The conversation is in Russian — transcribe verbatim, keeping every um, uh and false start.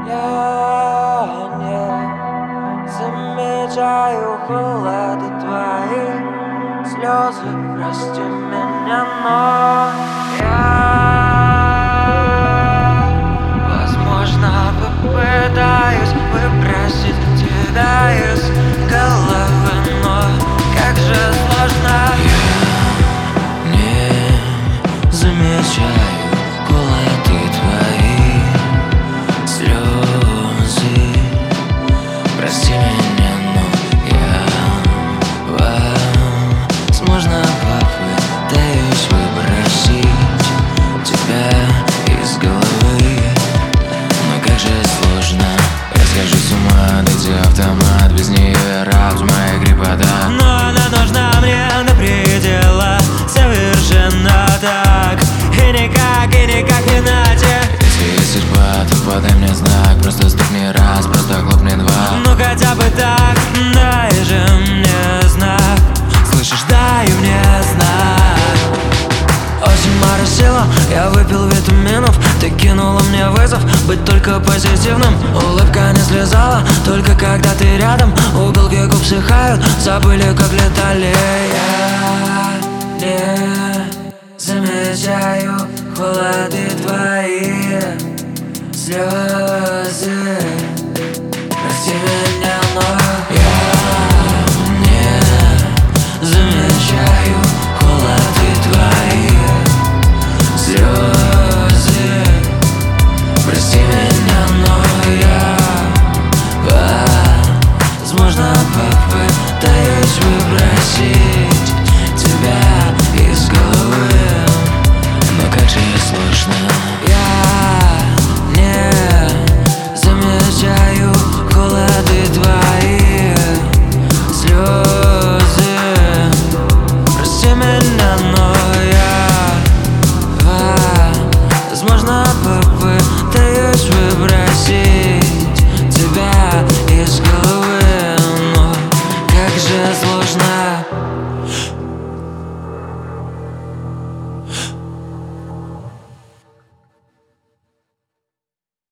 Я не замечаю холода твои слезы, прости меня, но я, возможно, попытаюсь выбросить тебя из головы, но как же сложно. Я не замечаю холода твои слезы, прости меня, но я, возможно, попытаюсь выбросить тебя из головы, но как же сложно. Я схожу с ума, дайте автомат, без нее разума и крепота. Но она нужна мне до предела, совершенно так. И никак, и никак не иначе. Если есть судьба, то подай мне знак. Просто стукни раз, просто хлопни два. Ну хотя бы так, дай же мне знак. Слышишь, дай мне знак. Осень моросила, я выпил витаминов. Ты кинула мне вызов, быть только позитивным. Улыбка не слезала, только когда ты рядом. Уголки губ психают, забыли, как летали. Я не замечаю холоды твои слезы.